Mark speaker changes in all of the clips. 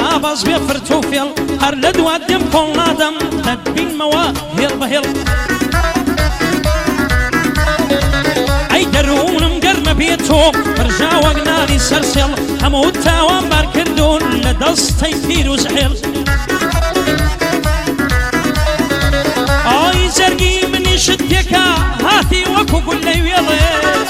Speaker 1: ئاباز بێ فرت و فێڵ هەر لە دوات دێم کۆڵ نادەم دەتبینمەوە هێڵ بە هێڵ ئەی دەروونم گەرمە بێتۆ پرژا وەک ناری سەرسێڵ هەموو تاوان بار کردوون لە دەستەی پیرۆز حێڵ ئای جەرگی منیشت تێکا هاتی وەکو گول لەی وێڵێ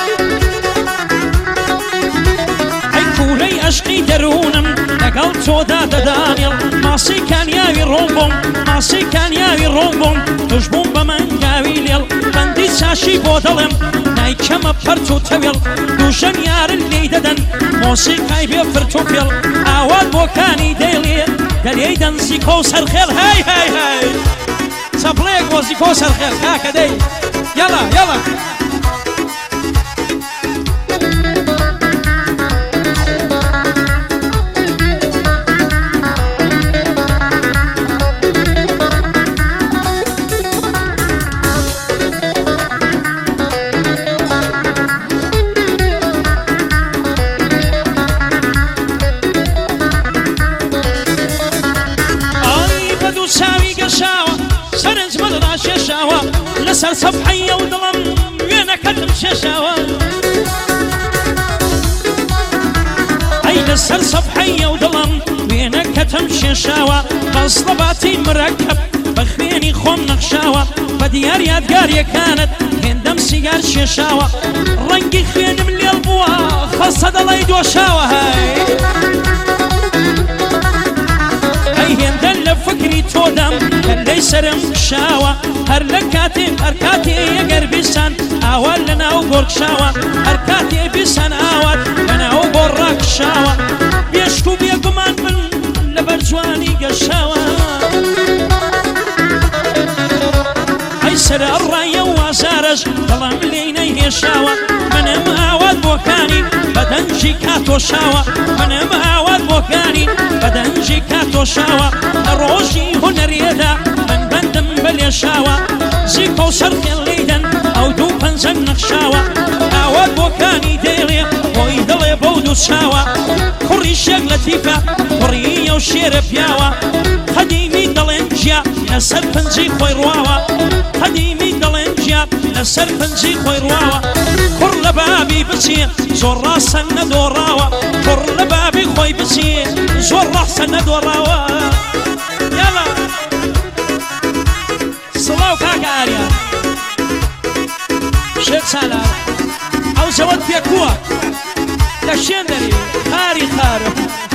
Speaker 1: ئەی کوولەی عەشقی دەروونم لەگەڵ تۆدا دەدانێڵ ماسی کانیاوی ڕۆم بۆم ماسی کانیاوی ڕۆم بۆم توش بووم بە مەنگاوی لێڵ بەندی چاشی بۆ دەڵێم نایکەمە پەرچ و تەوێڵ دووشەم یارن لێی دەدەن مۆسیقای بێ فرت و فێڵ ئاوات بۆکانی دەیڵێ دەلێی دەنزیکۆ و سەرخێڵ هەی هەی هەی سەپڵەیەک وەزیکۆ و سەرخێڵ کاکە دەی یەڵا یەڵا لەسەر سەفحەیە و دڵم وێنەکەتم شێشاوە ئەی لەسەر سەفحەیە و دڵم وێنەکەتم شێشاوە بەسڵەباتی مرەکەب بە خوێنی خۆم نەخشاوە بە دیار یادگاریەکانت هێندەم سیگار شێشاوە ڕەنگی خوێنم لێڵ بووە خەسە دەڵی دۆشاوە هەی هێندە لە فکری تۆدەم کەلەی سرم کشاوە هەر لە کاتێ هەر کاتێ ئەگەر بیسان ئاوات لە ناو گۆڕکشاوە هەر کاتێ بیسان ئاوات لە ناو گۆڕ ڕاکشاوە بێشک و بێگومان بن لە بەرجوانی گەشاوە ئەی سەر ئەڕایە و وازارەش دڵم لێی نەیهێشاوە منم ئاوات بۆکانی بەدەنجی کاتۆشاوە منم ئاوات بۆکانی بەدەنجی کاتۆشاوە ڕۆژی هونەرێدا من بەندم بەلێشاوە زیکۆ و سەرخێڵ لێیدەن ئەو دوو پەنجەم نەخشاوە ئاوات بۆکانی دێڵێ بۆی دڵێ بەو دوو چاوە کوڕی شێک لەتیفە کوڕیە و شێرە پیاوە قەدیمی دەڵێن گیا لەسەر پەنجی خۆی ڕواوە قەدیمی دەڵێن گیا لەسەر پەنجی خۆی ڕواوە کوڕ لە بابی بچێ زۆر ڕاستە نەدۆڕاوە کوڕ لە بابی خۆی بچێ زۆر ڕاستە نەدۆڕاوە یاڵا سڵاو کاکە ئاریان شێخ سالار ئەو زەوەت پێکووە لە شوێن دەری خاری خارە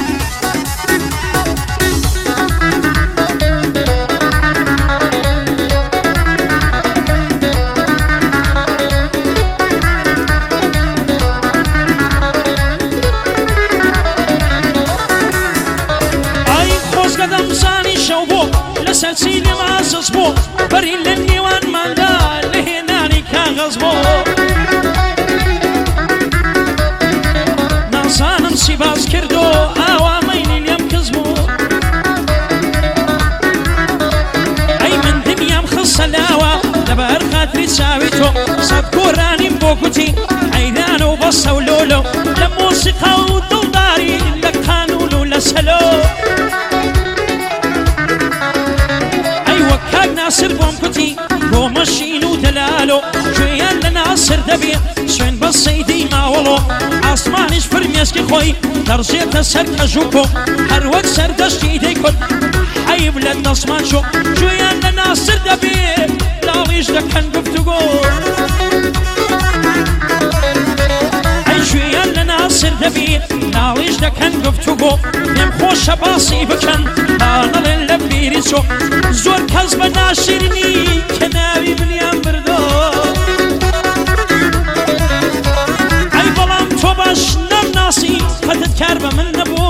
Speaker 1: سەرچی لێمازز بۆ بەری لە نێوانماندا لە هێنانی کاغەز بۆ نازانم چی باز کردو ئاوامەینی لێم کەس بوو ئەی من دنیام خستە لاوە لەبەر خاتری چاوی تۆ سەد گۆرانیم بۆ گوتی حەیران و بەسە و لۆلۆ لە مۆسیقا و دڵداری لە قانون و لە سەلۆ ناصر بۆم کوتی بۆ مەشین و دەلالۆ گوێیان لە ناسر دەبێ سوێن بە سەیدی ماوەڵۆ ئاسمانیش فرمێسکی خۆی دەڕژێتە سەر کەژووکۆ هەروەک سەردەشتی دەیکوت حەیب لە دەسمان شۆ گوێیان لە ناسر دەبێ لاڵیش دەکەن گفتوگۆ ئەی گوێیان لە ناسر دەبێ لاڵیش دەکەن گفتوگۆ پێم خۆشە باسی بکەن ئاڵێن لە بیری چۆ زۆر کەس بە ناشرنی کە ناوی منیان بردۆ ئەی بەڵام تۆ باش نەمناسی قەتت کار بە من نەبوو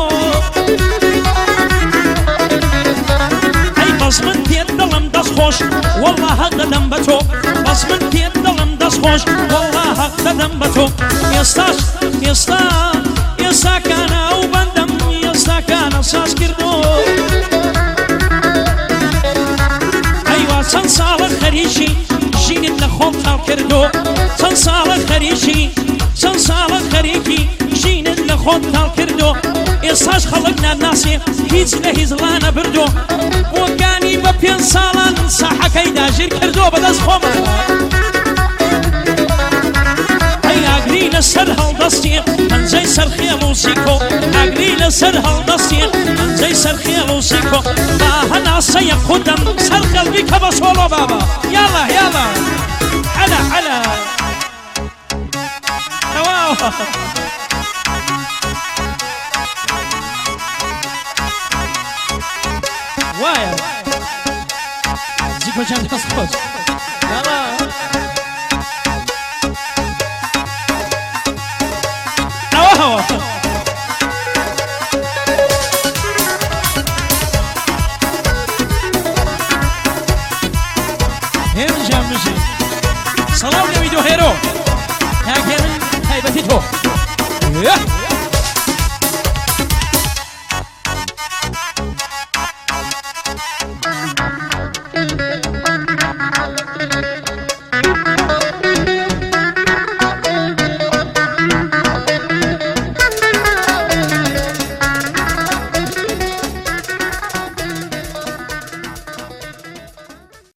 Speaker 1: ئەی بەس من پێت دڵم دەستخۆش وەڵڵا هەق دەدەم بە تۆ بەس من پێت دڵم دەستخۆش وەڵڵا هەق دەدەم بە تۆ ئێستاش ئێستاکانە ئەو بەندەم ئێستاکانە ساز کردۆ چەند ساڵە خەریکی ژینت لە خۆم تاڵ کردۆ چەند ساڵە خەریکی چەند ساڵە خەریکی ژینت لە خۆم تاڵ کردۆ ئێستاش خەڵک ناناسێ هیچ لە هیزڵانە بردۆ بۆکانی بە 5 ساڵان ساحەکەی داژیر کردۆ بەدەست خۆمان ئاگری لەسەر هەڵدەستێ پەنجەی سەرخێڵ و سیکۆ ئاگری لەسەر هەڵدەستێ پەنجەی سەرخێڵ و سیکۆ با هەناسەیە خودم سەر قەلبی کە بە سۆڵۆ بابا یاڵا یاڵا عەلا عەلا تەواوە وایە زیکۆ جان دەست خۆش یاڵا ئەوە هێرن جان بژی سەڵاو لەوی دۆ هێرۆ کاک هێرن تایبەتی تۆ